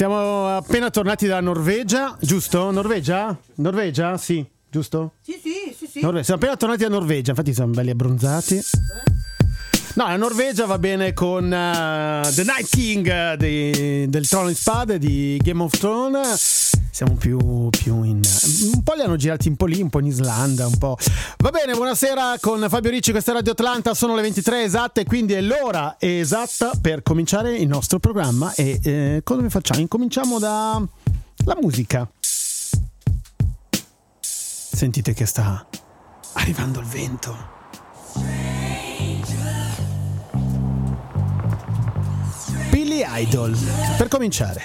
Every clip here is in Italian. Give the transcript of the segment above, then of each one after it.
Siamo appena tornati da Norvegia, giusto? Norvegia? Norvegia? Sì, giusto? Sì. Siamo appena tornati da Norvegia, infatti siamo belli abbronzati. No, la Norvegia va bene con The Night King del Trono di Spade di Game of Thrones. Siamo più in... Un po' li hanno girati un po' lì, un po' in Islanda, un po'... Va bene, buonasera con Fabio Ricci, questa è Radio Atlanta, sono le 23 esatte, quindi è l'ora esatta per cominciare il nostro programma. E cosa facciamo? Incominciamo da la musica. Sentite che sta arrivando il vento. Billy Idol, per cominciare.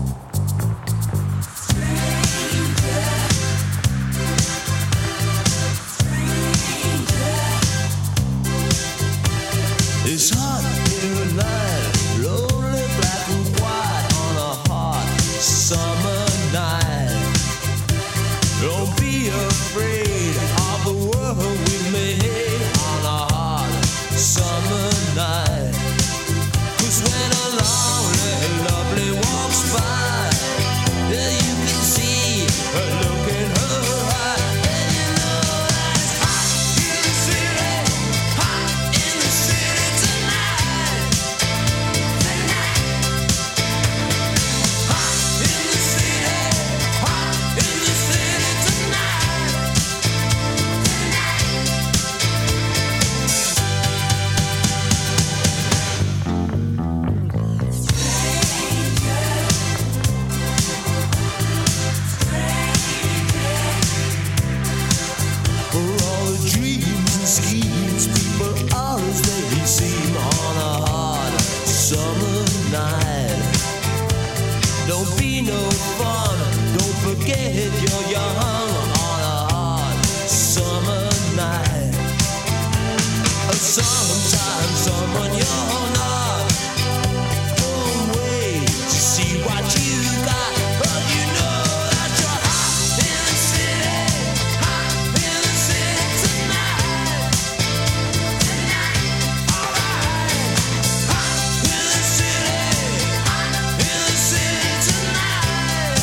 It's hot in the night, lonely black and white on a hot summer night. Don't be afraid of the world we made on a hot summer night. 'Cause when a lonely and lovely walks by, yeah, you can see her look in her eye, and you know that it's hot in the city, hot in the city tonight. Hot in the city, hot in the city tonight. For all the dreams and schemes people always they seem on a hot summer night. Don't be no fun, don't forget you're young on a hot summer night. Sometimes someone you're not, don't wait to see what you got, but you know that you're hot in the city, hot in the city tonight. Alright, hot in the city, hot in the city tonight.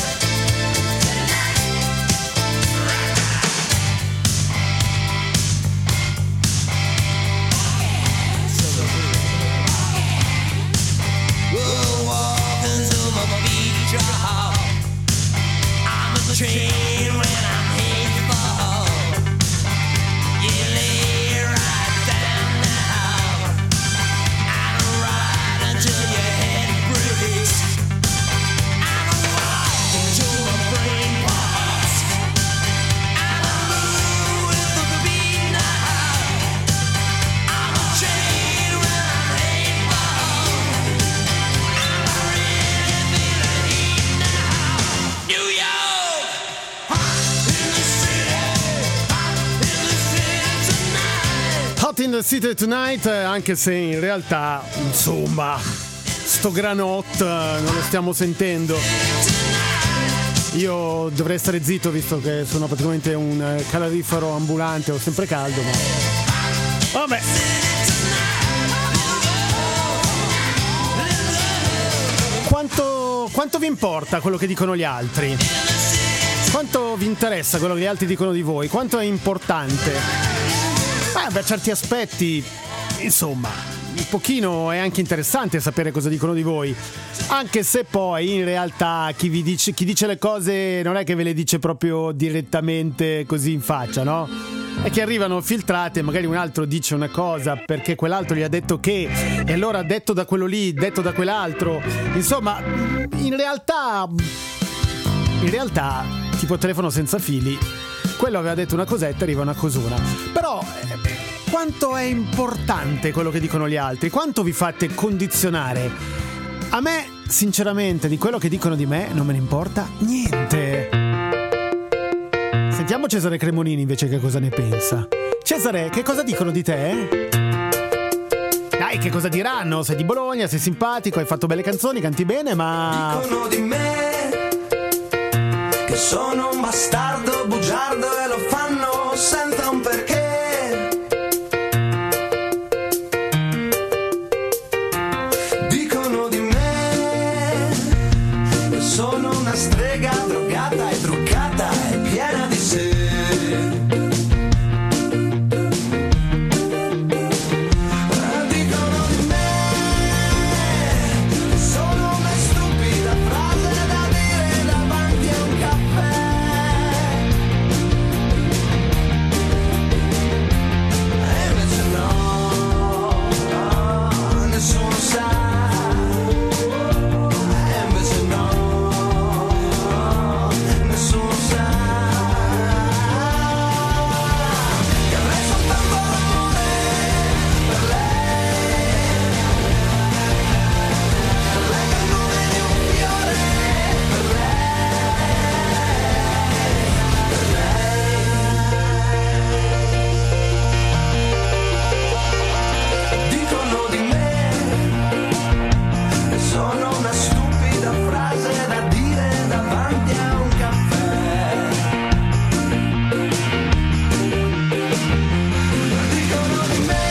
We'll walk into my feet job. I'm a train when I'm headed for home. You lay right down now. I don't ride until your head breaks. I don't walk until my brain pops. I don't move with the beat now. I'm a train when I'm headed for home. I'm really feeling heat now. New York, hot in the city, hot in the city tonight. Hot in the City Tonight, anche se in realtà, insomma, sto granot non lo stiamo sentendo. Io dovrei stare zitto visto che sono praticamente un calorifero ambulante, ho sempre caldo, ma vabbè. Quanto vi importa quello che dicono gli altri? Quanto vi interessa quello che gli altri dicono di voi? Quanto è importante? Per certi aspetti, insomma, un pochino è anche interessante sapere cosa dicono di voi, anche se poi in realtà chi dice le cose non è che ve le dice proprio direttamente così in faccia, no? È che arrivano filtrate, magari un altro dice una cosa perché quell'altro gli ha detto che, e allora detto da quello lì, detto da quell'altro, insomma, in realtà tipo telefono senza fili, quello aveva detto una cosetta, arriva una cosuna. Però quanto è importante quello che dicono gli altri? Quanto vi fate condizionare? A me, sinceramente, di quello che dicono di me non me ne importa niente. Sentiamo Cesare Cremonini invece che cosa ne pensa. Cesare, che cosa dicono di te? Dai, che cosa diranno? Sei di Bologna, sei simpatico, hai fatto belle canzoni, canti bene, ma... Dicono di me che sono un bastardo bugiardo e lo fanno senza un perché. Dicono di me sembra una stupida frase da dire davanti a un caffè. Dicono di me,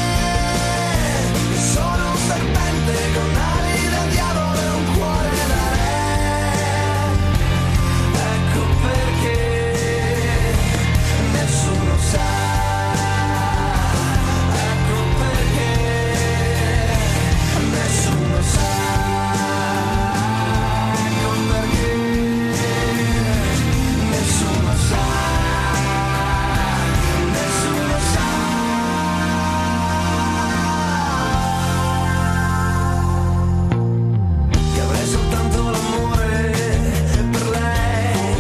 sono un serpente con ali da diavolo e un cuore da re. Ecco perché nessuno sa. Ecco perché nessuno sa. Ecco perché nessuno sa. Nessuno sa. Che avrei soltanto l'amore per lei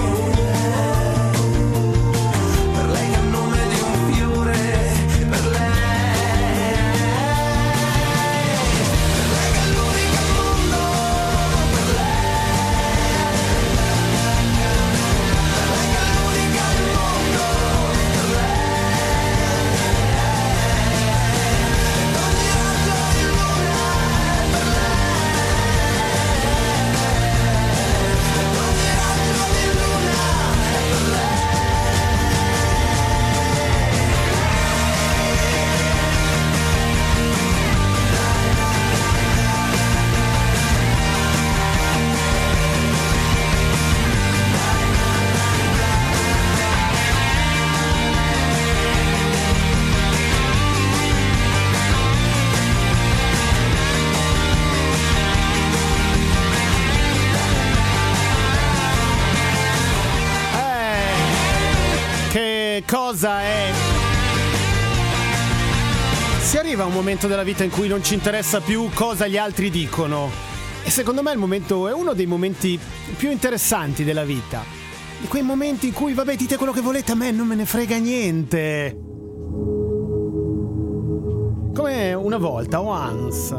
che ha il nome di un fiore, per lei che è l'unica al mondo, per lei che è l'unica al mondo, per lei ogni raggio di luna è per lei, ogni raggio di luna è per lei. Che cosa è? Si arriva a un momento della vita in cui non ci interessa più cosa gli altri dicono. E secondo me il momento è uno dei momenti più interessanti della vita. Di quei momenti in cui, vabbè, dite quello che volete, a me non me ne frega niente. Come una volta, once.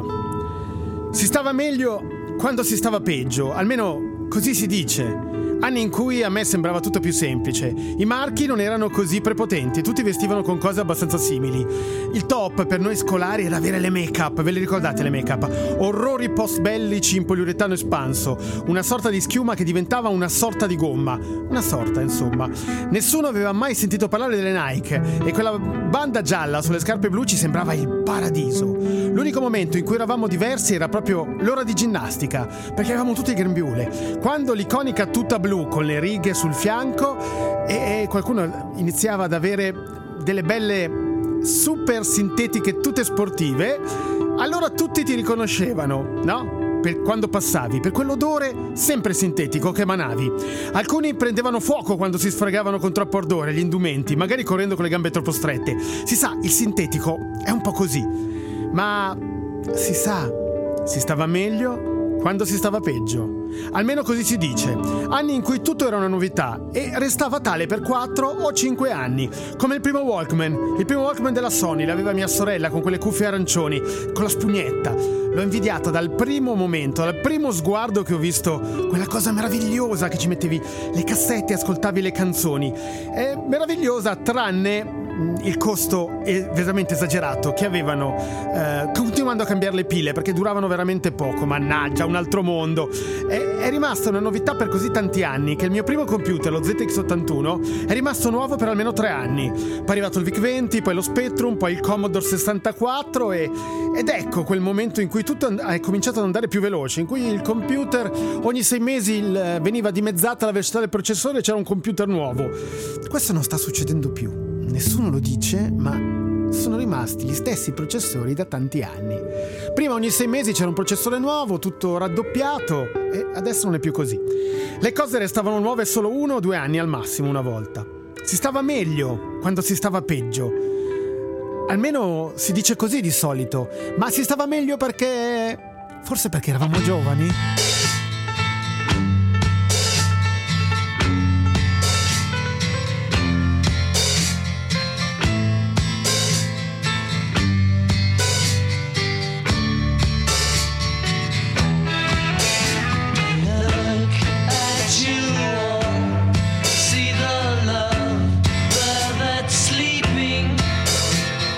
Si stava meglio quando si stava peggio, almeno così si dice. Anni in cui a me sembrava tutto più semplice. I marchi non erano così prepotenti, tutti vestivano con cose abbastanza simili. Il top per noi scolari era avere le make-up, ve le ricordate le make-up? Orrori post-bellici in poliuretano espanso, una sorta di schiuma che diventava una sorta di gomma. Una sorta, insomma. Nessuno aveva mai sentito parlare delle Nike e quella banda gialla sulle scarpe blu ci sembrava il paradiso. L'unico momento in cui eravamo diversi era proprio l'ora di ginnastica, perché avevamo tutti il grembiule. Quando l'iconica tuta blu con le righe sul fianco e qualcuno iniziava ad avere delle belle super sintetiche tutte sportive, allora tutti ti riconoscevano, no? Per quando passavi, per quell'odore sempre sintetico che emanavi. Alcuni prendevano fuoco quando si sfregavano con troppo ardore gli indumenti, magari correndo con le gambe troppo strette. Si sa, il sintetico è un po' così, ma si sa, si stava meglio quando si stava peggio. Almeno così si dice. Anni in cui tutto era una novità e restava tale per 4 o 5 anni. Come il primo Walkman della Sony, l'aveva mia sorella con quelle cuffie arancioni, con la spugnetta. L'ho invidiata dal primo momento, dal primo sguardo che ho visto quella cosa meravigliosa che ci mettevi le cassette e ascoltavi le canzoni. È meravigliosa tranne il costo è veramente esagerato che avevano, continuando a cambiare le pile perché duravano veramente poco. Mannaggia, un altro mondo. È rimasta una novità per così tanti anni che il mio primo computer, lo ZX81, è rimasto nuovo per almeno 3 anni. Poi è arrivato il VIC-20, poi lo Spectrum, poi il Commodore 64 ed ecco quel momento in cui tutto è cominciato ad andare più veloce, in cui il computer ogni 6 mesi veniva dimezzata la velocità del processore e c'era un computer nuovo. Questo non sta succedendo più. Nessuno lo dice, ma sono rimasti gli stessi processori da tanti anni. Prima ogni 6 mesi c'era un processore nuovo, tutto raddoppiato, e adesso non è più così. Le cose restavano nuove solo 1 o 2 anni al massimo una volta. Si stava meglio quando si stava peggio. Almeno si dice così di solito, ma si stava meglio perché... forse perché eravamo giovani?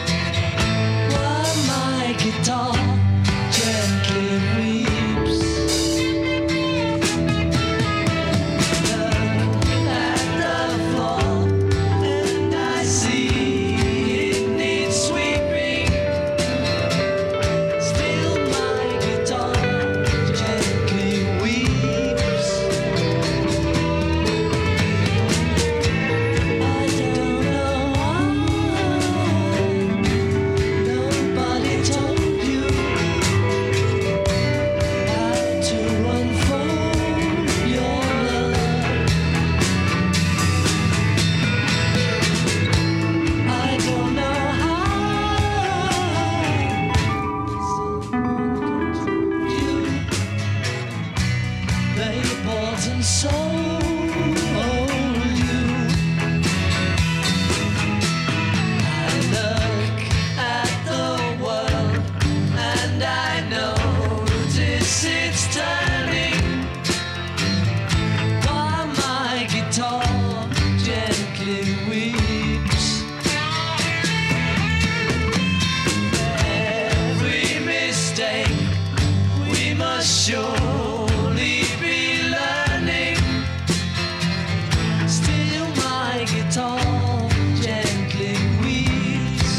Gently weeps. they bought and sold you. I look at the world and I notice it's turning, while my guitar gently weeps. Every mistake we must surely be learning. Still my guitar gently weeps.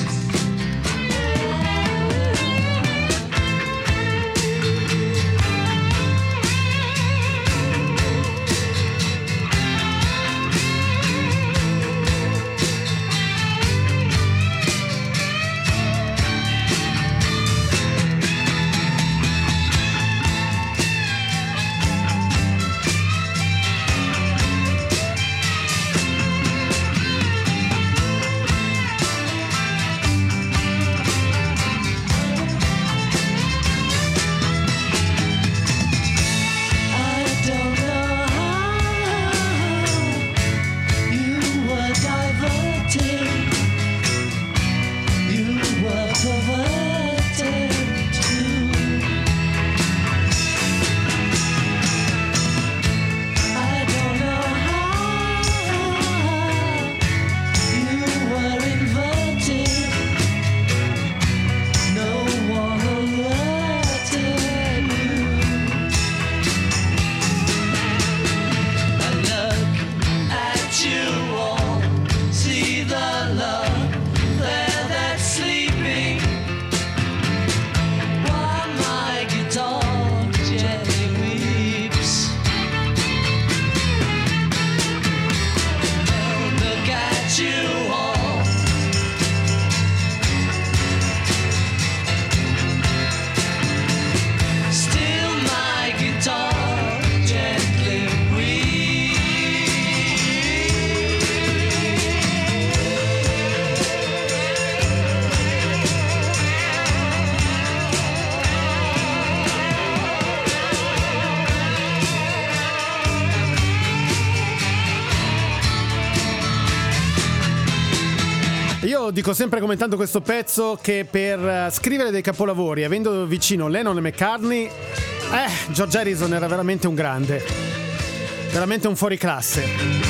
Io dico sempre commentando questo pezzo che per scrivere dei capolavori, avendo vicino Lennon e McCartney, George Harrison era veramente un grande, veramente un fuoriclasse.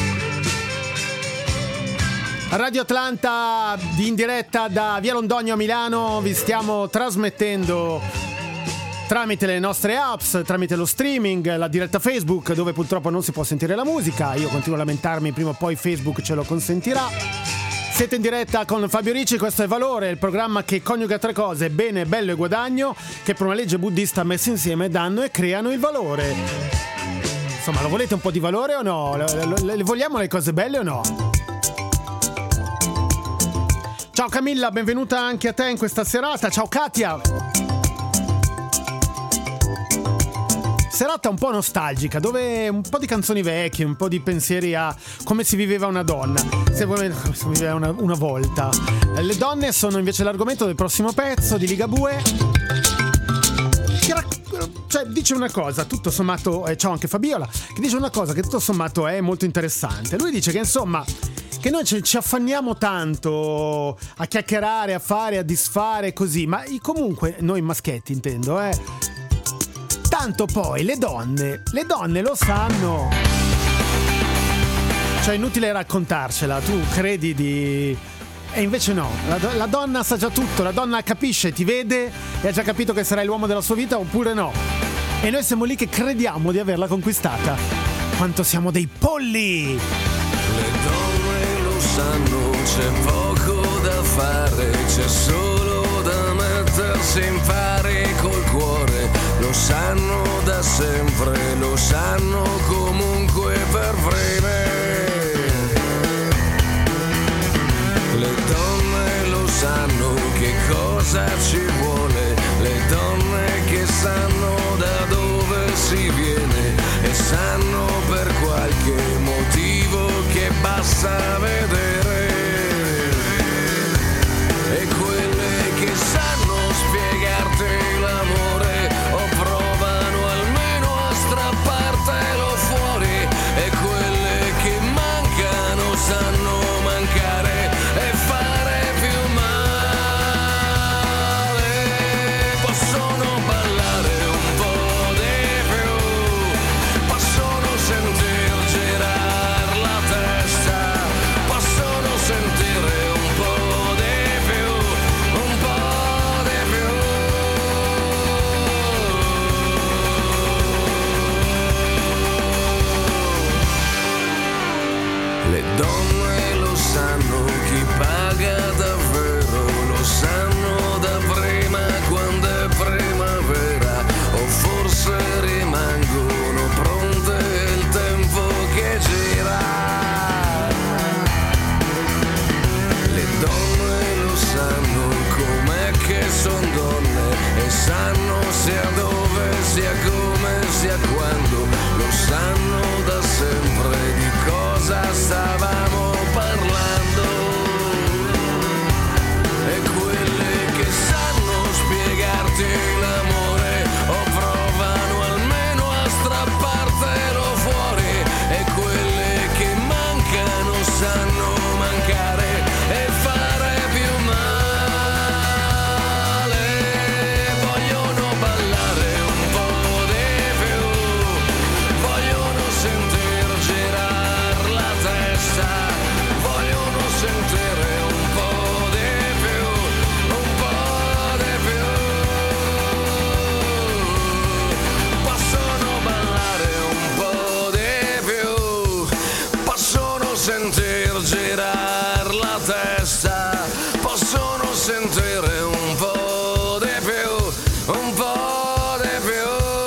Radio Atlanta in diretta da Via Londogno a Milano, vi stiamo trasmettendo tramite le nostre apps, tramite lo streaming, la diretta Facebook, dove purtroppo non si può sentire la musica. Io continuo a lamentarmi, prima o poi Facebook ce lo consentirà. Siete in diretta con Fabio Ricci, questo è Valore, il programma che coniuga tre cose: bene, bello e guadagno, che per una legge buddista messe insieme danno e creano il valore. Insomma, lo volete un po' di valore o no? Le vogliamo le cose belle o no? Ciao Camilla, benvenuta anche a te in questa serata. Ciao Katia. Serata un po' nostalgica, dove un po' di canzoni vecchie, un po' di pensieri a come si viveva una donna, come si viveva una volta. Le donne sono invece l'argomento del prossimo pezzo di Ligabue, cioè dice una cosa, tutto sommato, ciao anche Fabiola, che dice una cosa che tutto sommato è molto interessante. Lui dice che insomma, che noi ci affanniamo tanto a chiacchierare, a fare, a disfare così, ma comunque noi maschietti intendo, tanto poi le donne lo sanno. Cioè è inutile raccontarcela, tu credi di... E invece no, la donna sa già tutto, la donna capisce, ti vede e ha già capito che sarai l'uomo della sua vita oppure no. E noi siamo lì che crediamo di averla conquistata. Quanto siamo dei polli! Le donne lo sanno, c'è poco da fare, c'è solo da mettersi in pari col cuore. Lo sanno da sempre, lo sanno comunque per breve. Le donne lo sanno che cosa ci vuole, le donne che sanno da dove si viene e sanno per qualche motivo che basta vedere. E quelle che sanno spiegarti l'amore o provano almeno a strapparti paga davvero, lo sanno da prima quando è primavera, o forse rimangono pronte il tempo che gira. Le donne lo sanno com'è che son donne, e sanno sia dove, sia come, sia quando, lo sanno da sempre di cosa stavamo parlando. E quelle che sanno spiegarti l'amore, o provano almeno a strappartelo fuori, e quelle che mancano sanno mancare e fare più male. Vogliono ballare un po' di più, vogliono sentir girar la testa, vogliono sentire un po' di più, un po' di più. Possono ballare un po' di più, possono sentir girar la testa, possono sentire un po' di più, un po' di più.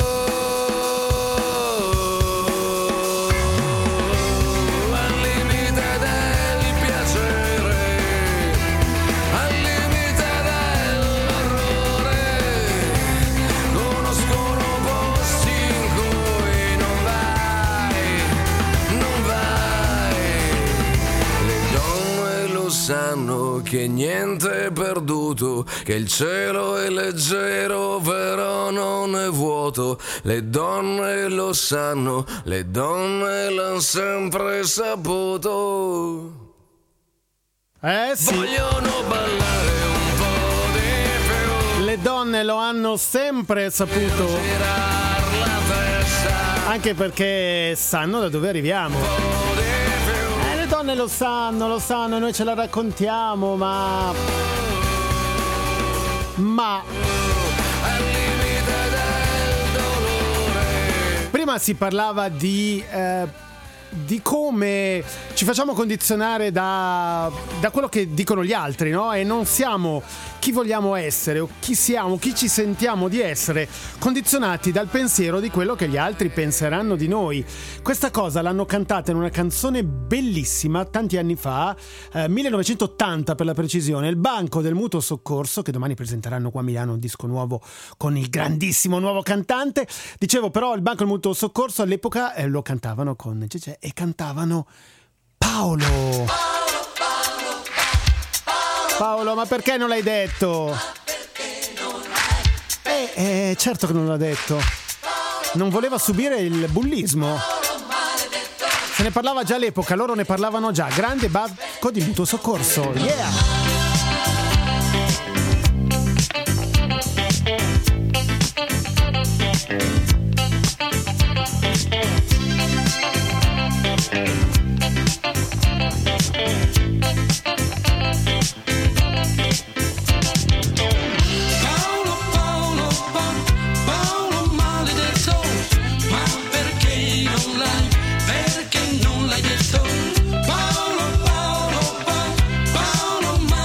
Al limite del piacere, al limite dell'orrore, conoscono posti in cui non vai, non vai. Le donne lo sanno che niente è perduto, che il cielo è leggero però non è vuoto. Le donne lo sanno, le donne l'han sempre saputo. Sì, Vogliono ballare un po' di più, le donne lo hanno sempre saputo, girar la testa, anche perché sanno da dove arriviamo. un po' di più. Le donne lo sanno, noi ce la raccontiamo, ma Al limite del dolore. prima si parlava di come ci facciamo condizionare da quello che dicono gli altri, no? E non siamo chi vogliamo essere o chi siamo, chi ci sentiamo di essere, condizionati dal pensiero di quello che gli altri penseranno di noi. Questa cosa l'hanno cantata in una canzone bellissima tanti anni fa, 1980 per la precisione, il Banco del Mutuo Soccorso, che domani presenteranno qua a Milano un disco nuovo con il grandissimo nuovo cantante. Dicevo però, il Banco del Mutuo Soccorso all'epoca lo cantavano con Cecè e cantavano Paolo. Paolo, ma perché non l'hai detto? Certo che non l'ha detto. Non voleva subire il bullismo. Se ne parlava già all'epoca, loro ne parlavano già. Grande Banco di Mutuo Soccorso. Yeah! Paolo maledetto, ma perché non l'hai detto? Paolo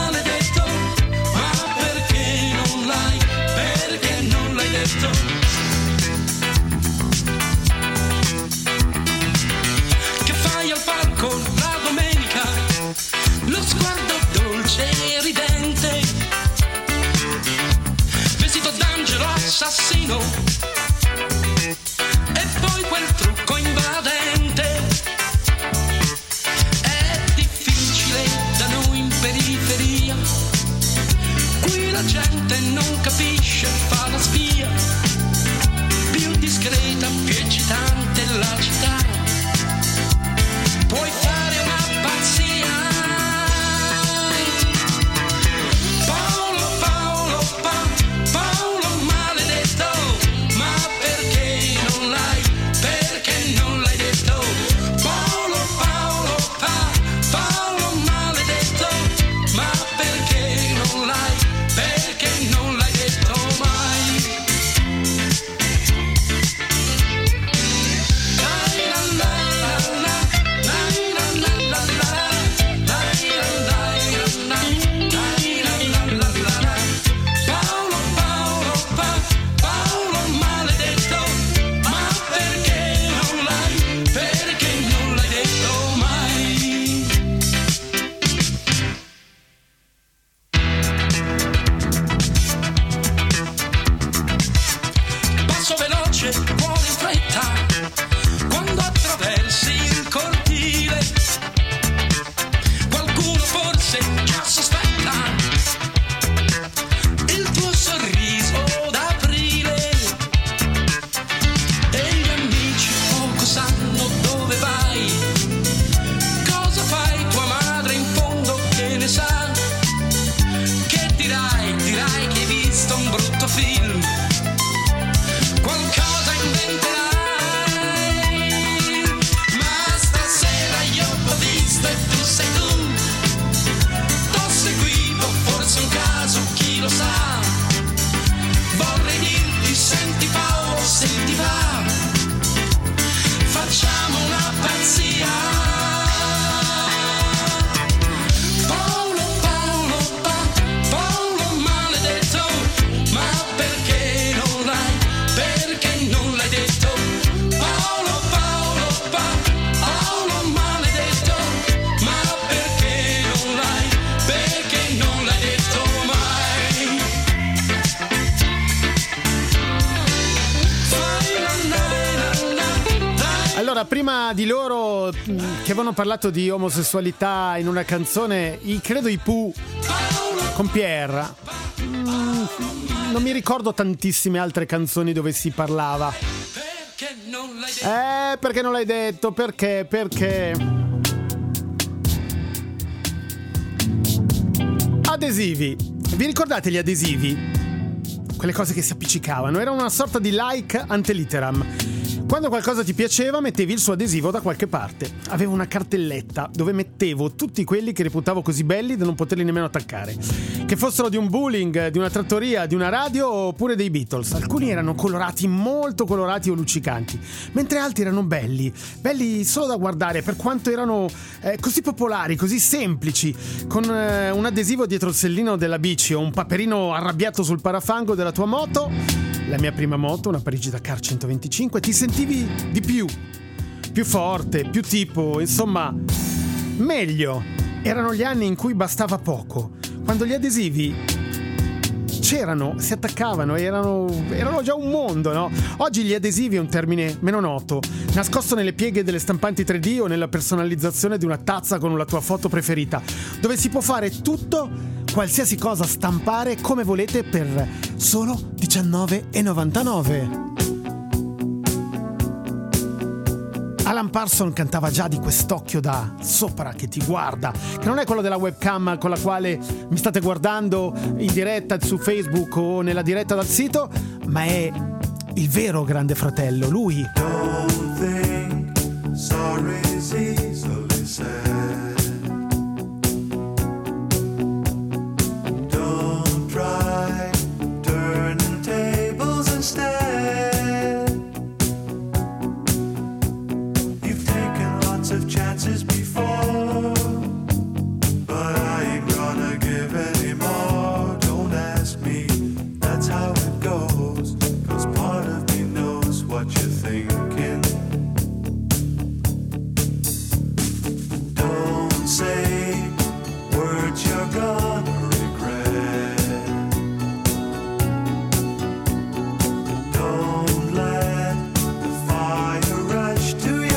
Allora, prima di loro che avevano parlato di omosessualità in una canzone, credo i Pooh con Pierre, non mi ricordo tantissime altre canzoni dove si parlava. Perché non l'hai detto? Perché? Adesivi. Vi ricordate gli adesivi? Quelle cose che si appiccicavano. Erano una sorta di like ante litteram. Quando qualcosa ti piaceva, mettevi il suo adesivo da qualche parte. Avevo una cartelletta dove mettevo tutti quelli che reputavo così belli da non poterli nemmeno attaccare. Che fossero di un bowling, di una trattoria, di una radio oppure dei Beatles. Alcuni erano colorati, molto colorati o luccicanti, mentre altri erano belli solo da guardare, per quanto erano così popolari, così semplici, con un adesivo dietro il sellino della bici o un paperino arrabbiato sul parafango della tua moto. La mia prima moto, una Parigi Dakar 125, ti sentivi di più forte, più tipo, insomma, meglio. Erano gli anni in cui bastava poco, quando gli adesivi c'erano, si attaccavano, erano già un mondo, no? Oggi gli adesivi è un termine meno noto, nascosto nelle pieghe delle stampanti 3D o nella personalizzazione di una tazza con la tua foto preferita, dove si può fare tutto, qualsiasi cosa stampare come volete per solo $19,99. Alan Parsons cantava già di quest'occhio da sopra che ti guarda, che non è quello della webcam con la quale mi state guardando in diretta su Facebook o nella diretta dal sito, ma è il vero grande fratello, lui. Don't think sorry is easily said. Don't try turning tables instead. Of chances before, but I ain't gonna give any more. Don't ask me, that's how it goes, 'cause part of me knows what you're thinking. Don't say words you're gonna regret. Don't let the fire rush to your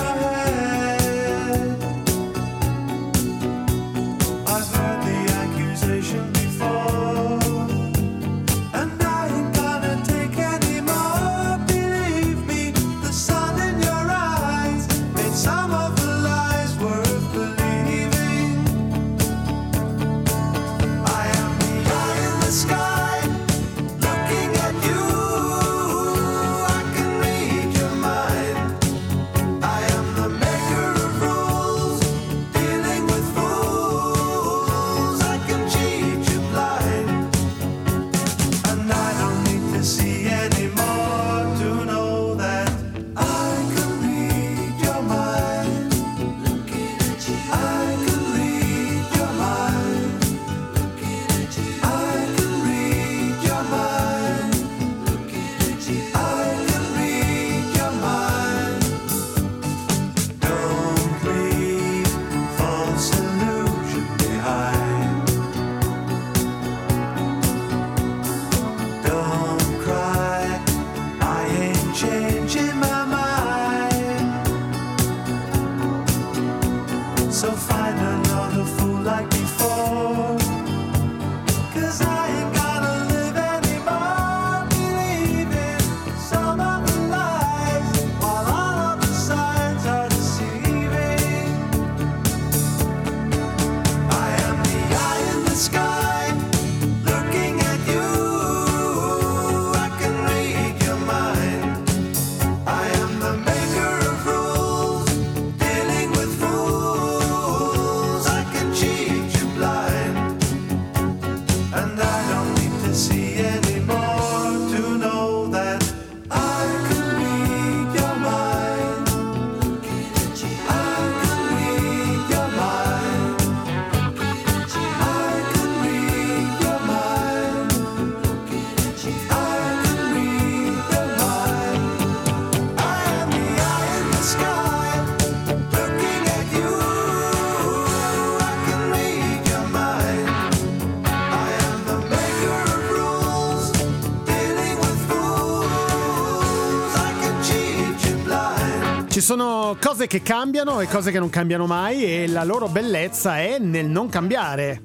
Ci sono cose che cambiano e cose che non cambiano mai, e la loro bellezza è nel non cambiare.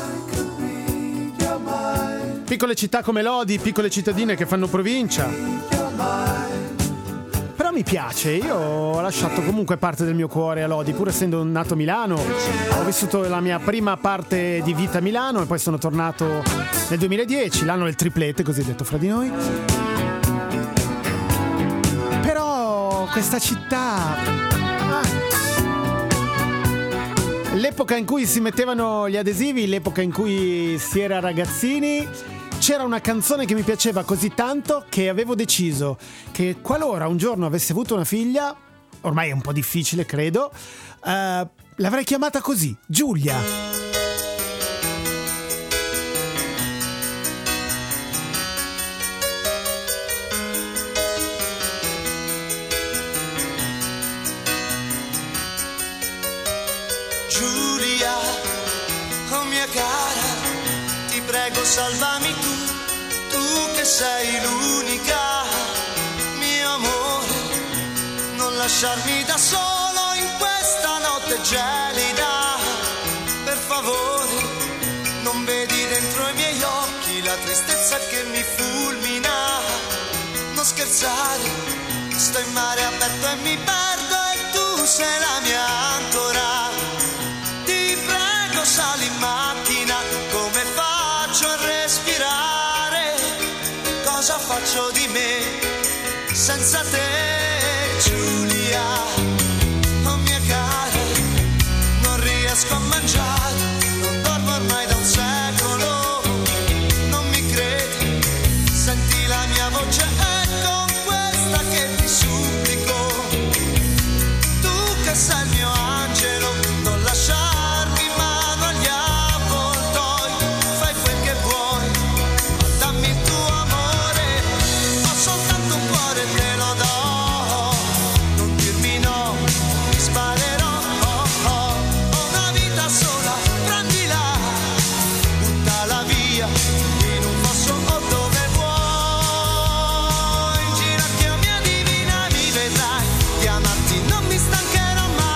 Piccole città come Lodi, piccole cittadine che fanno provincia. Però mi piace, io ho lasciato comunque parte del mio cuore a Lodi, pur essendo nato a Milano. Ho vissuto la mia prima parte di vita a Milano e poi sono tornato nel 2010, l'anno del triplete, così detto fra di noi. Però questa città... L'epoca in cui si mettevano gli adesivi, l'epoca in cui si era ragazzini, c'era una canzone che mi piaceva così tanto che avevo deciso che qualora un giorno avessi avuto una figlia, ormai è un po' difficile credo, l'avrei chiamata così, Giulia. Salvami tu che sei l'unica, mio amore, non lasciarmi da solo in questa notte gelida, per favore, non vedi dentro i miei occhi la tristezza che mi fulmina, non scherzare, sto in mare aperto e mi perdo e tu sei la mia ancora, ti prego sali in macchina, come fai? A respirare, cosa faccio di me senza te, Giulia, oh mia cara, non riesco a mangiare, non dormo ormai da un secolo, non mi credi, senti la mia voce è con questa che ti supplico, tu che sei il mio angelo, non lasciarmi in mano agli avvoltoi, fai quel che vuoi, ma dammi il tuo amore, ho soltanto un cuore e te lo do, non dirmi no, mi sparerò, ho una vita sola, prendila, buttala via, in un fosso o dove vuoi, in ginocchio mia divina mi vedrai, chiamarti non mi stancherò mai,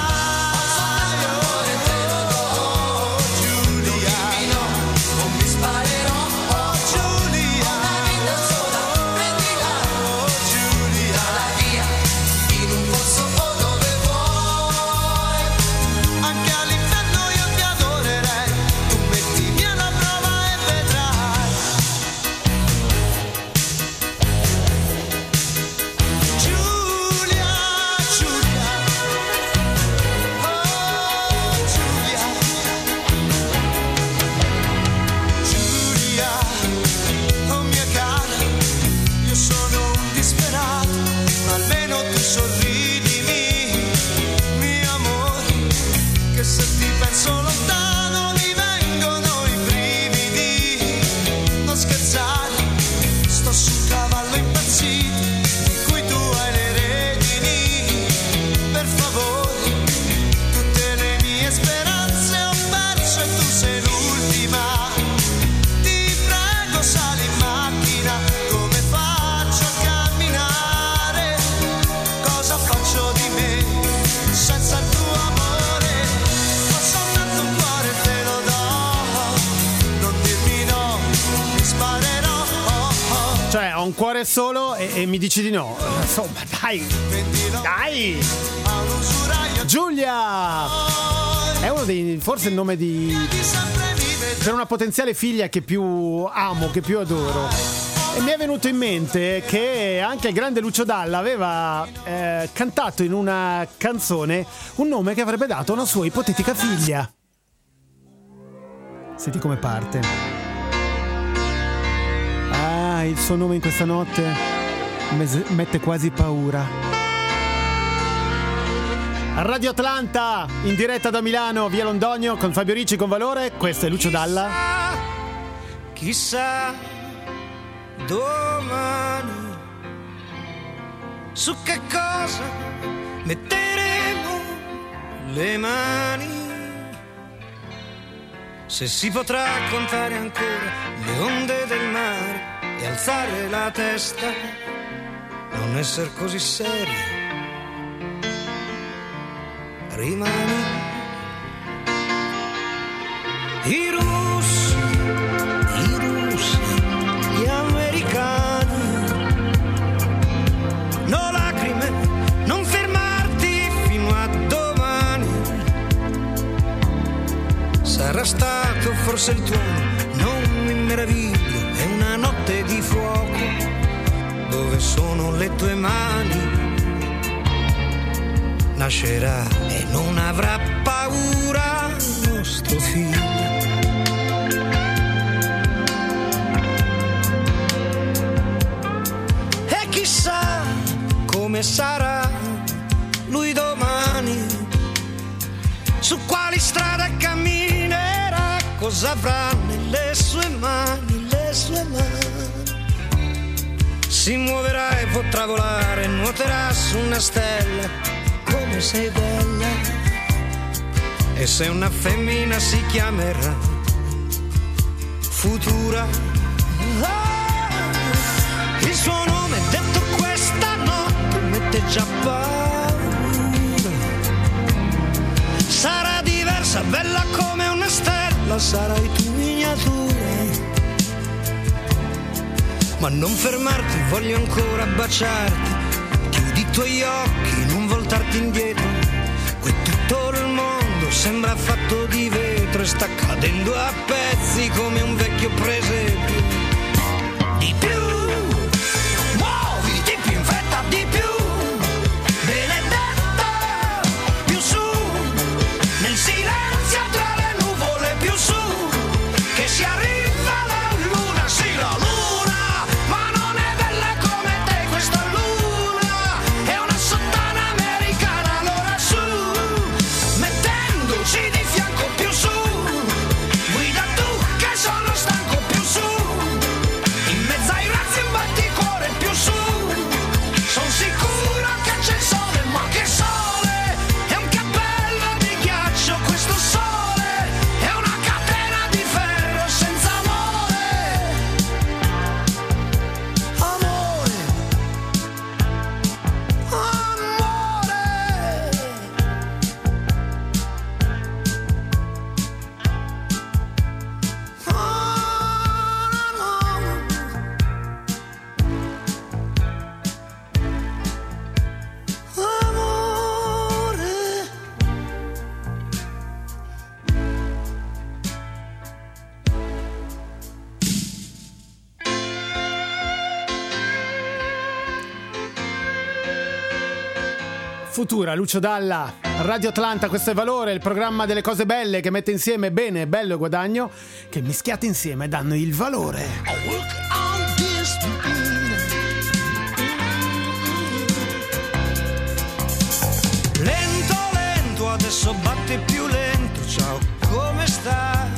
oh Giulia, non mi sparerò, oh Giulia, una vita sola, prendila, oh Giulia, la via, in un posto o dove vuoi, anche all'inferno io ti adorerei, tu mettimi alla prova e vedrai, Giulia, Giulia, oh Giulia, Giulia, oh mia cara, io sono un disperato, ma almeno tu sorridimi, mio amore, che se ti penso lontano mi vengono i brividi, non scherzare, sto su un cavallo impazzito, di cui tu hai le redini, per favore, tutte le mie speranze ho perso e tu sei l'ultima, ti prego sali in macchina, come faccio a camminare, cosa faccio di me senza il tuo amore, ho soltanto un cuore e te lo do, non dirmi no, mi sparerò, Cioè ho un cuore solo e mi dici di no, insomma dai, dai, a un usuraio Giulia è uno dei, forse il nome di, di sempre mi vedrai. per una potenziale figlia che più amo, che più adoro. E mi è venuto in mente che anche il grande Lucio Dalla aveva cantato in una canzone un nome che avrebbe dato a una sua ipotetica figlia. Senti come parte. Ah, il suo nome in questa notte mette quasi paura. Radio Atlanta, in diretta da Milano, via Londonio, con Fabio Ricci, con Valore. Questo è Lucio Dalla. Chissà domani su che cosa metteremo le mani, se si potrà contare ancora le onde del mare e alzare la testa, non essere così seri, rimani. I russi, gli americani, no lacrime, non fermarti fino a domani. Sarà stato forse il tuono, non mi meraviglio, è una notte di fuoco, dove sono le tue mani. Nascerà e non avrà paura il nostro figlio. E chissà come sarà lui domani, su quali strade camminerà, cosa avrà nelle sue mani, le sue mani. Si muoverà e potrà volare, nuoterà su una stella. Come sei bella, e se una femmina si chiamerà Futura. Il suo nome detto questa notte mette già paura. Sarà diversa, bella come una stella, sarai tu miniatura. Ma non fermarti, voglio ancora baciarti. Chiudi i tuoi occhi, non voltarti indietro. Qui tutto il mondo sembra fatto di vetro e sta cadendo a pezzi come un vecchio presepio. Di più, muoviti più in fretta, di più, benedetta, più su, nel silenzio tra le nuvole, più su, che si arriva la luna, sì la luna, ma non è bella come te questa luna, è una sottana americana, allora su, mettendoci di fianco più su, guida tu che sono stanco più su, in mezzo ai razzi un batticuore più su, son sicuro che c'è il sole, ma che sole, è un cappello di ghiaccio questo sole, è una catena di ferro senza amore, amore, amore. Futura, Lucio Dalla, Radio Atlanta, questo è Valore, il programma delle cose belle che mette insieme bene, bello e guadagno, che mischiate insieme danno il valore. Lento, lento, adesso batte più lento, ciao, come stai?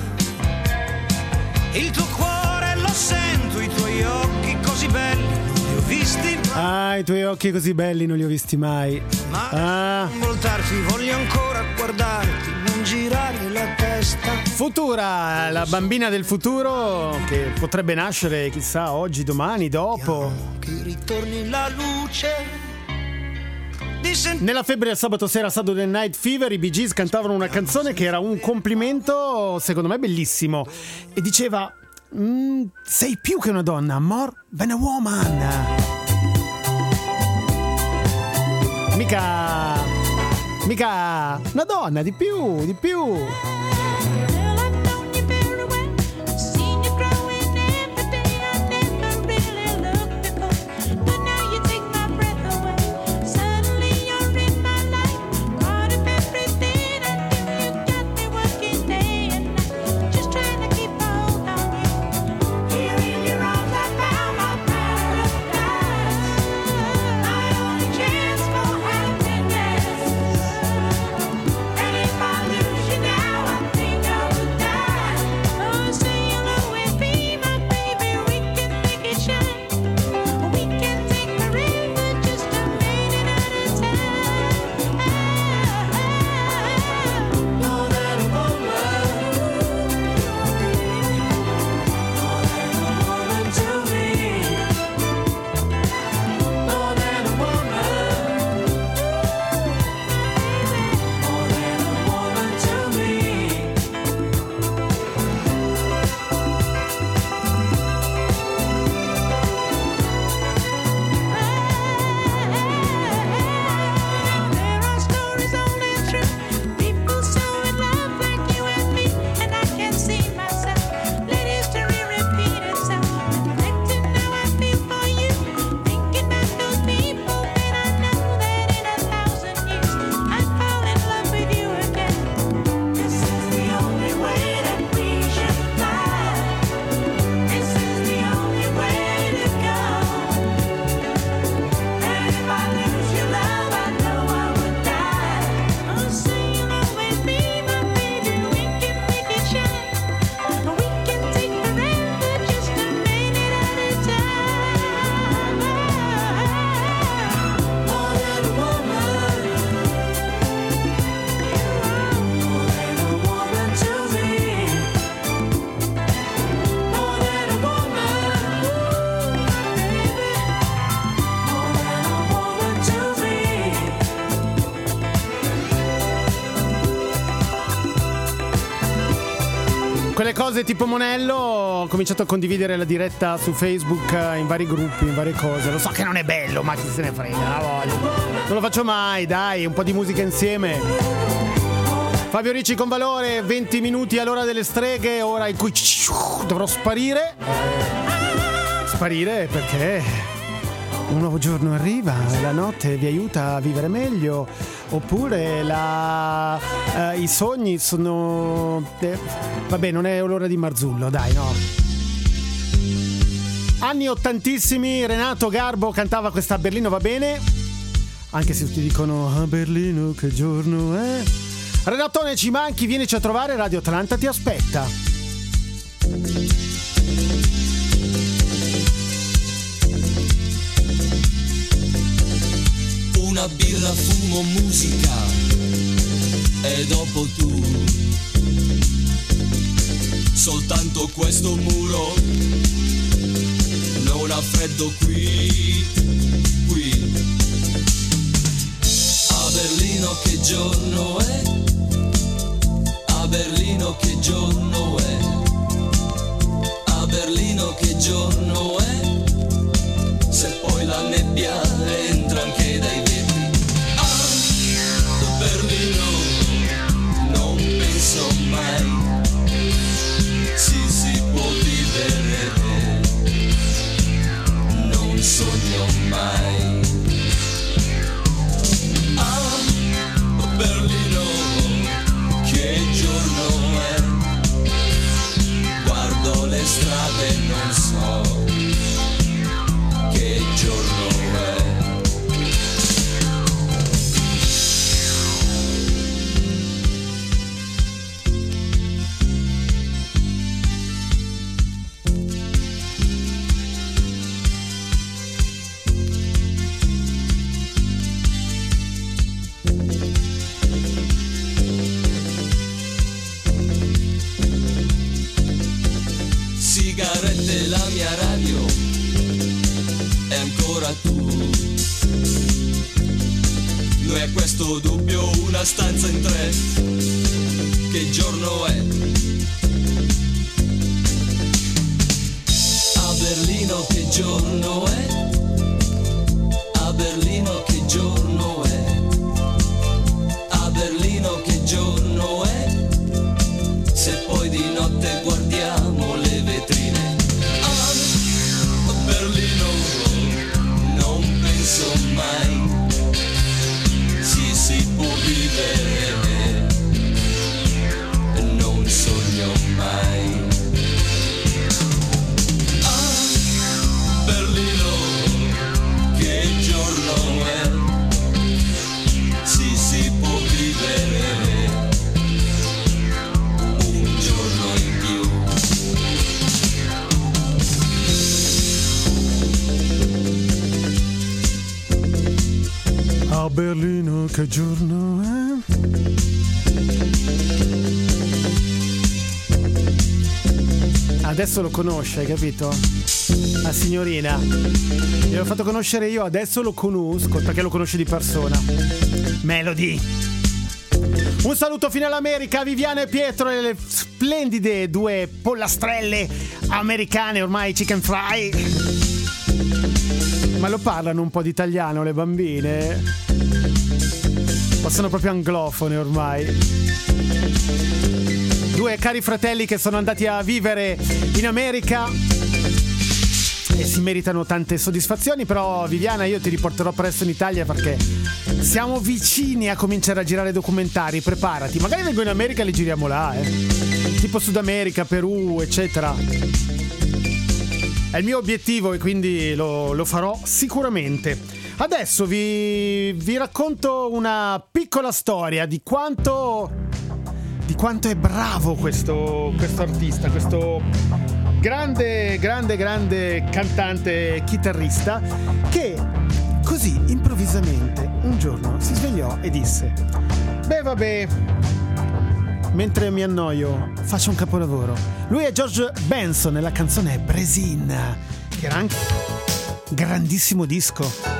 Il tuo cuore lo sento, i tuoi occhi così belli, non li ho visti mai. Ah, i tuoi occhi così belli non li ho visti mai. Ma non voltarti, voglio ancora guardarti, non girare la testa. Futura, la bambina del futuro che potrebbe nascere chissà oggi, domani, dopo. Che ritorni la luce. Nella febbre del sabato sera, Saturday Night Fever, i Bee Gees cantavano una canzone che era un complimento, secondo me, bellissimo. E diceva: sei più che una donna, more than a woman. Mica una donna, di più. And if I lose you now, I think Quelle cose tipo Monello, ho cominciato a condividere la diretta su Facebook in vari gruppi, in varie cose. Lo so che non è bello, ma chi se ne frega, la voglio. Non lo faccio mai, dai, un po' di musica insieme. Fabio Ricci con Valore, 20 minuti all'ora delle streghe, ora in cui dovrò sparire. Sparire perché un nuovo giorno arriva, la notte vi aiuta a vivere meglio, oppure i sogni sono... vabbè, non è l'ora di Marzullo, dai, no. Anni ottantissimi, Renato Garbo cantava questa A Berlino va bene, anche se tutti dicono a Berlino che giorno è. Renatone, ci manchi, vienici a trovare, Radio Atlanta ti aspetta. Una birra, fumo, musica e dopo tu. Soltanto questo muro non ha freddo qui. A Berlino che giorno è? A Berlino che giorno è? A Berlino che giorno è? Se poi la nebbia entra anche dai vetri. Berlino, non penso mai si può vivere, non sogno mai. Berlino, che giorno è? Guardo le strade e non so che giorno è. Sigarette, la mia radio è ancora tu. Noi a questo dubbio una stanza in tre. Che giorno è? A Berlino che giorno è? A Berlino che giorno è? A Berlino che giorno è? Se poi di notte guardiamo le vetrine. A Berlino non penso mai si può vivere, non sogno mai. A Berlino che giorno è? Si può vivere un giorno in più. A Berlino che giorno è? Adesso lo conosce, hai capito? La signorina. Gliel'ho fatto conoscere io, adesso lo conosco perché lo conosce di persona. Melody. Un saluto fino all'America, Viviana e Pietro e le splendide due pollastrelle americane, ormai chicken fry. Ma lo parlano un po' di italiano le bambine? Sono proprio anglofone ormai. Due cari fratelli che sono andati a vivere in America e si meritano tante soddisfazioni. Però Viviana, io ti riporterò presto in Italia perché siamo vicini a cominciare a girare documentari. Preparati, magari vengo in America e li giriamo là, tipo Sud America, Perù, eccetera. È il mio obiettivo e quindi lo farò sicuramente. Adesso vi racconto una piccola storia di quanto è bravo questo artista, questo grande cantante e chitarrista, che così improvvisamente un giorno si svegliò e disse: beh vabbè, mentre mi annoio faccio un capolavoro. Lui è George Benson e la canzone è Bresin, che era anche grandissimo disco.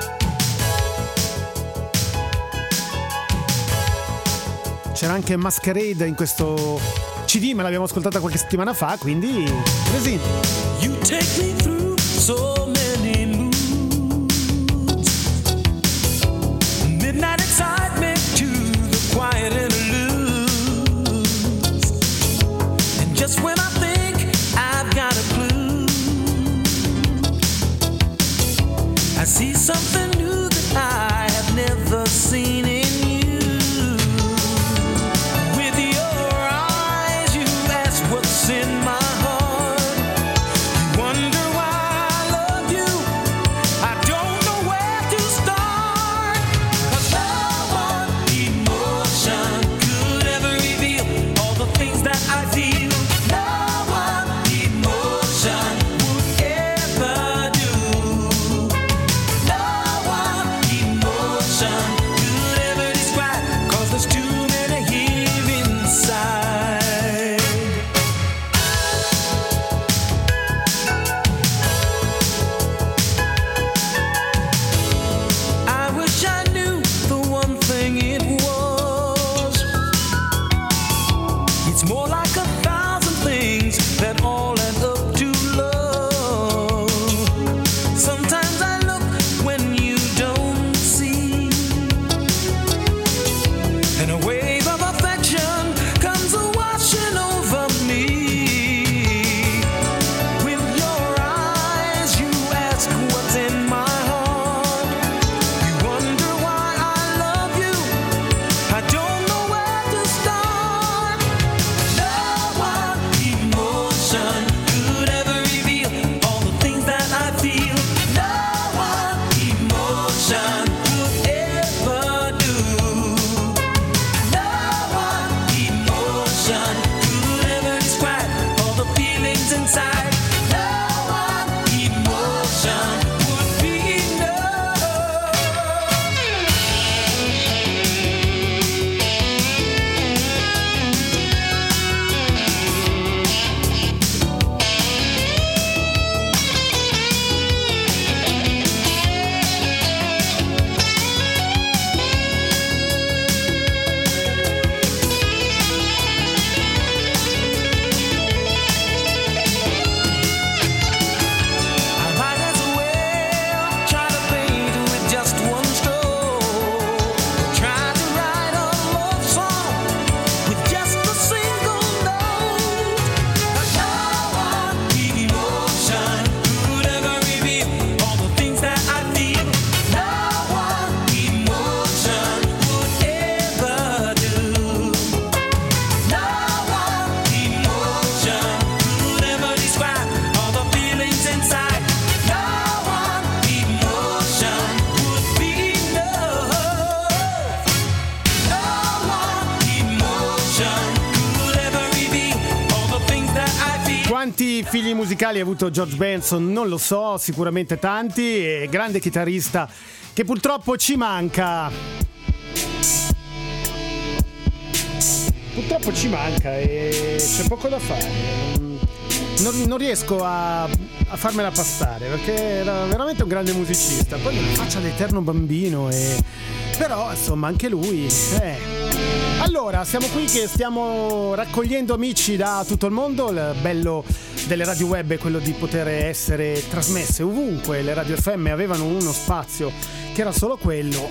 C'era anche Masquerade in questo CD me l'abbiamo ascoltata qualche settimana fa, quindi presente. You take me through so many moods. Midnight excitement to the quiet interludes. And just when I think I've got a clue, I see something new that I have never seen in you. With your eyes you ask what's in my heart. You wonder why I love you. I don't know where to start. 'Cause no one emotion could ever reveal all the things that I feel. No one emotion would ever do. No one emotion could ever describe. 'Cause there's too many here inside. I wish I knew the one thing it was. It's more like 1,000 things that all add up to love. Sometimes I look when you don't see, and a wave of affection comes washing over me. With your eyes you ask what's in my heart. You wonder why I love you. I don't know where to start. No one emotion could ever reveal all the things that I feel. No one emotion could ever do. No one emotion could ever describe all the feelings inside. No one emotion would be enough. I might as well try to paint with just one stroke. Try to write a love song with just a single note. No one emotion could ever reveal all the things that I feel. No one emotion would ever do. No one emotion could ever describe all the feelings inside. No one emotion would be enough. No one emotion could ever reveal all the things that I feel. Quanti figli musicali ha avuto George Benson? Non lo so, sicuramente tanti. E grande chitarrista che purtroppo ci manca. Purtroppo ci manca e c'è poco da fare. Non riesco a farmela passare perché era veramente un grande musicista. Poi la faccia d'eterno bambino però insomma anche lui. Allora, siamo qui che stiamo raccogliendo amici da tutto il mondo. Il bello delle radio web è quello di poter essere trasmesse ovunque. Le radio FM avevano uno spazio che era solo quello.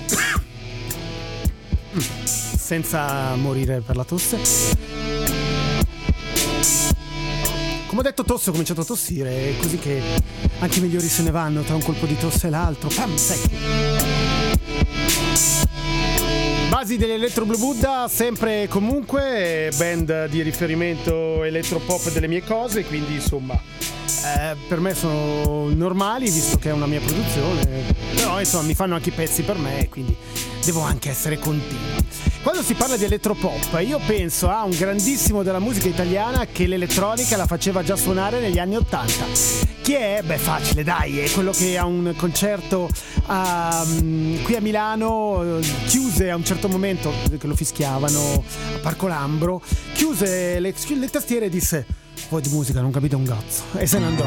Senza morire per la tosse. Come ho detto tosse, ho cominciato a tossire. È così che anche i migliori se ne vanno tra un colpo di tosse e l'altro. Pam, secchi. Basi dell'Electro Blue Buddha, sempre e comunque band di riferimento elettropop delle mie cose, quindi insomma per me sono normali visto che è una mia produzione, però insomma mi fanno anche i pezzi per me, quindi devo anche essere continuo. Quando si parla di elettropop io penso a un grandissimo della musica italiana che l'elettronica la faceva già suonare negli anni 80. Chi è? Beh, facile, dai, è quello che a un concerto qui a Milano chiuse a un certo momento, che lo fischiavano a Parco Lambro, chiuse le tastiere e disse: voi di musica non capite un cazzo, e se ne andò.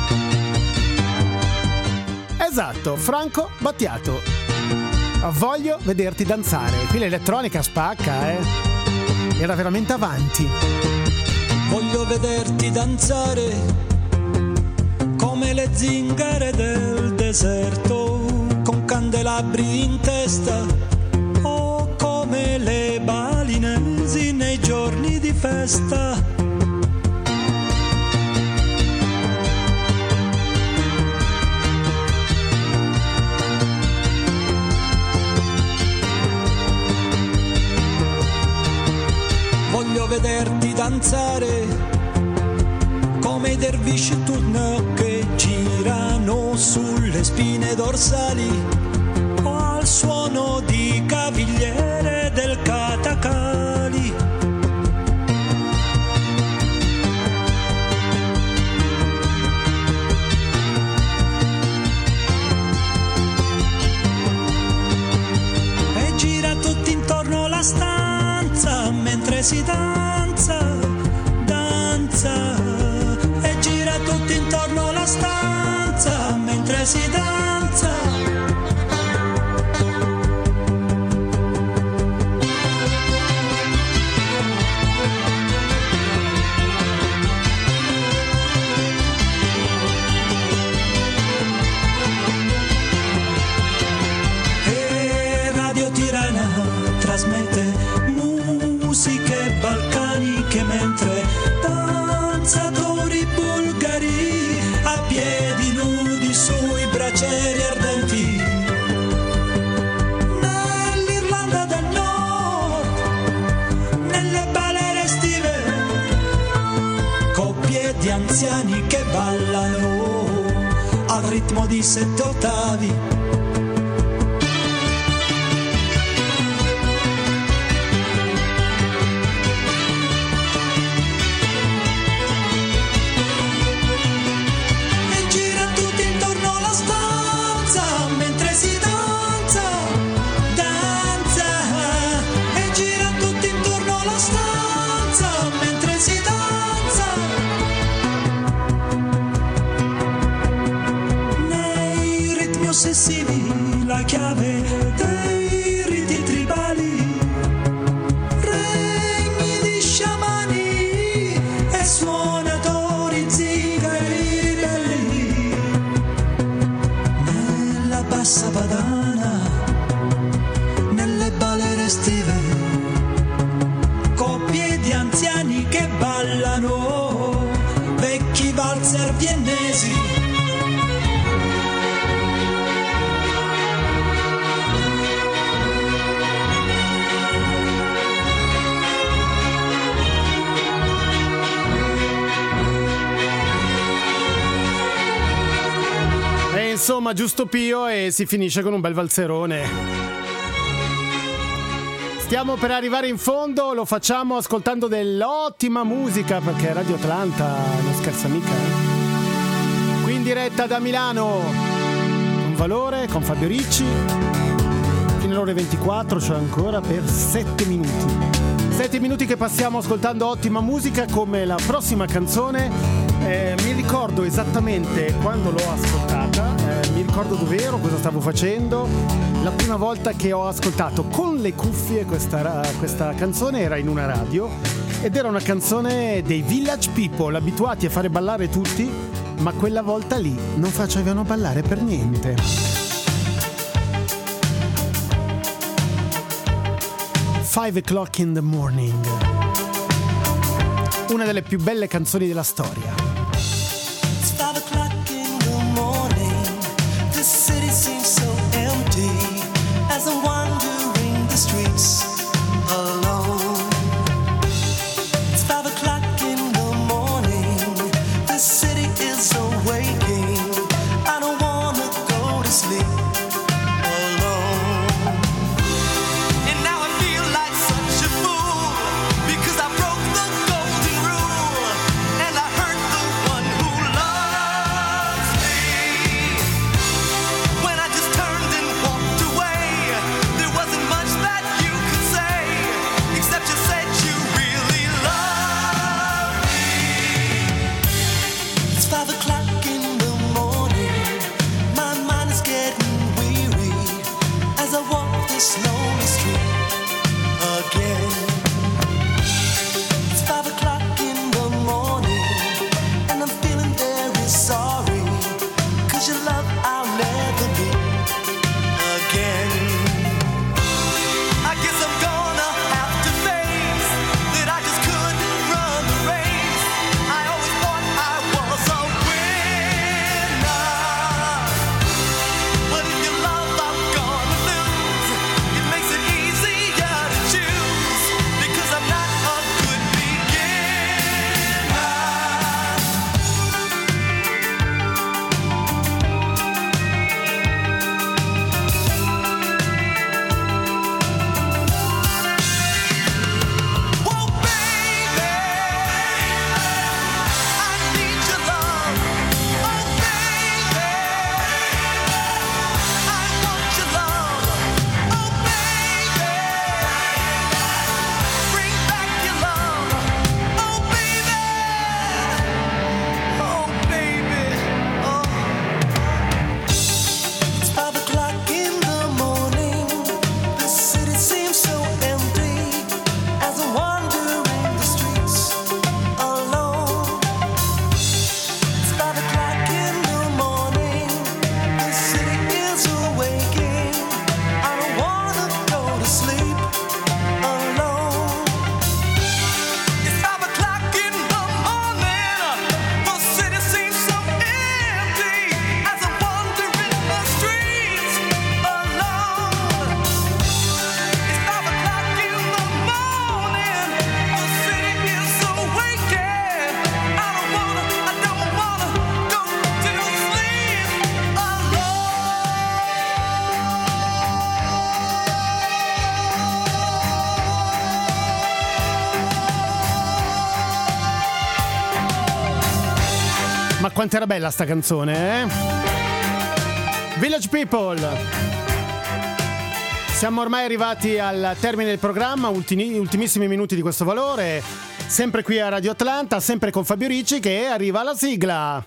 Esatto, Franco Battiato. Voglio vederti danzare. Qui l'elettronica spacca, era veramente avanti. Voglio vederti danzare come le zingare del deserto, con candelabri in testa o come le balinesi nei giorni di festa. Voglio vederti danzare come i dervisci turno che girano sulle spine dorsali o al suono di cavigliere del Katakali. E gira tutti intorno la stanza mentre si danza, danza, e gira tutti intorno la stanza mentre si danza. E Radio Tirana trasmette musiche balcaniche mentre danzatori bulgari a piedi nudi sui bracieri ardenti. Nell'Irlanda del Nord, nelle balere estive, coppie di anziani che ballano al ritmo di 7 ottavi. Ossessivi, la chiave dei riti tribali, regni di sciamani e suonatori zingari ribelli. Nella bassa padana, nelle balere estive, coppie di anziani che ballano, vecchi valzer viennesi. Insomma, giusto Pio, e si finisce con un bel valzerone. Stiamo per arrivare in fondo, lo facciamo ascoltando dell'ottima musica, perché Radio Atlanta non scherza mica. Qui in diretta da Milano, con Valore, con Fabio Ricci, fino alle ore 24, cioè ancora per 7 minuti. 7 minuti che passiamo ascoltando ottima musica, come la prossima canzone. Mi ricordo esattamente quando l'ho ascoltata, mi ricordo dove ero, cosa stavo facendo. La prima volta che ho ascoltato con le cuffie questa canzone era in una radio, ed era una canzone dei Village People, abituati a fare ballare tutti, ma quella volta lì non facevano ballare per niente. 5 o'clock in the morning, una delle più belle canzoni della storia. It's 5 o'clock in the morning. The city seems so empty as I'm wandering the streets alone. It's 5 o'clock in the morning. The city is awaking. I don't wanna go to sleep alone. And now I feel like such a fool because I broke the golden rule and I hurt the one who loves Ma quanto era bella sta canzone, eh? Village People. Siamo ormai arrivati al termine del programma, ultimissimi minuti di questo valore. Sempre qui a Radio Atlanta, sempre con Fabio Ricci, che arriva alla sigla.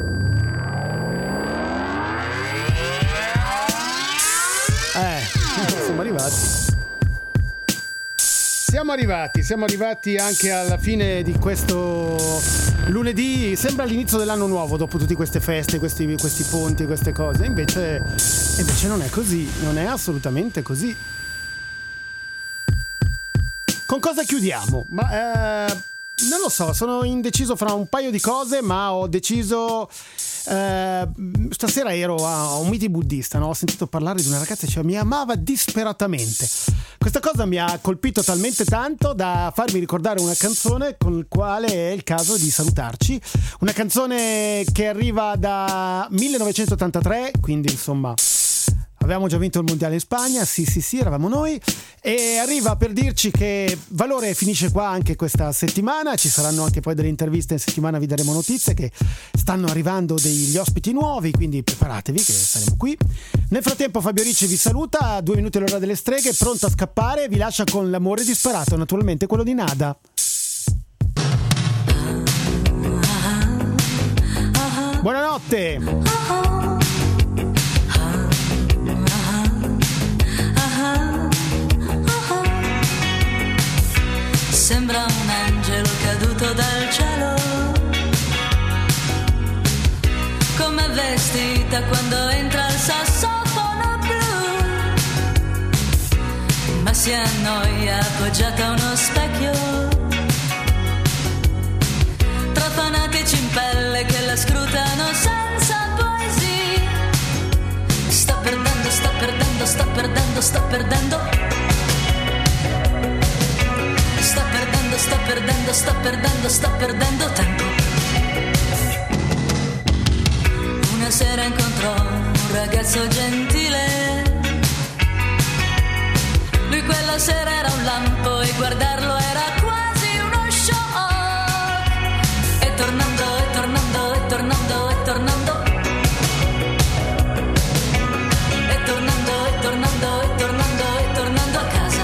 Siamo arrivati anche alla fine di questo lunedì. Sembra l'inizio dell'anno nuovo dopo tutte queste feste, questi ponti, queste cose. Invece non è così, non è assolutamente così. Con cosa chiudiamo? Non lo so, sono indeciso fra un paio di cose, ma ho deciso... stasera ero a un meeting buddista, no? Ho sentito parlare di una ragazza che mi amava disperatamente. Questa cosa mi ha colpito talmente tanto da farmi ricordare una canzone con la quale è il caso di salutarci. Una canzone che arriva da 1983, quindi insomma avevamo già vinto il mondiale in Spagna, sì, eravamo noi, e arriva per dirci che Valore finisce qua anche questa settimana. Ci saranno anche poi delle interviste in settimana, vi daremo notizie che stanno arrivando degli ospiti nuovi, quindi preparatevi che saremo qui. Nel frattempo Fabio Ricci vi saluta, 2 minuti all'ora delle streghe, pronto a scappare, vi lascia con l'amore disperato, naturalmente quello di Nada. Buonanotte. Sembra un angelo caduto dal cielo, come vestita quando entra il sassofono blu, ma si annoia appoggiata a uno specchio, tra fanatici in pelle che la scrutano senza poesia. Sta perdendo, sta perdendo, sta perdendo, sta perdendo. Sta perdendo, sta perdendo, sta perdendo, sta perdendo tempo. Una sera incontrò un ragazzo gentile. Lui quella sera era un lampo e guardarlo era quasi uno shock. E tornando, e tornando, e tornando, e tornando. E tornando, e tornando, e tornando, e tornando a casa.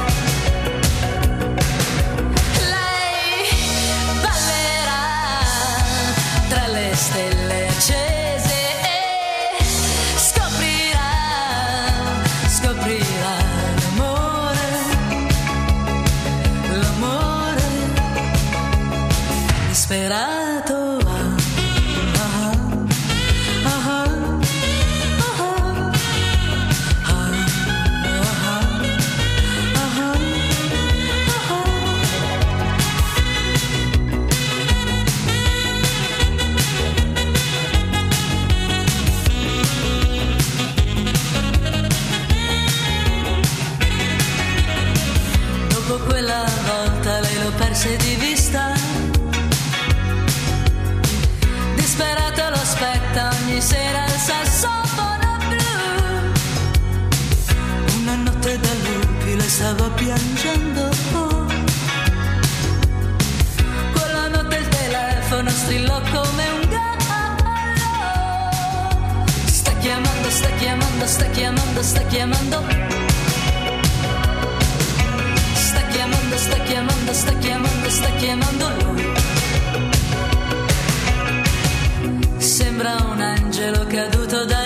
Stelle accese e scoprirà l'amore disperato. Quella volta lei lo perse di vista, disperato lo aspetta ogni sera il sassofono blu. Una notte da lupi le stava piangendo, quella notte il telefono strillò come un gallo. Sta chiamando, sta chiamando, sta chiamando, sta chiamando. Sta chiamando, sta chiamando, sta chiamando lui. Sembra un angelo caduto da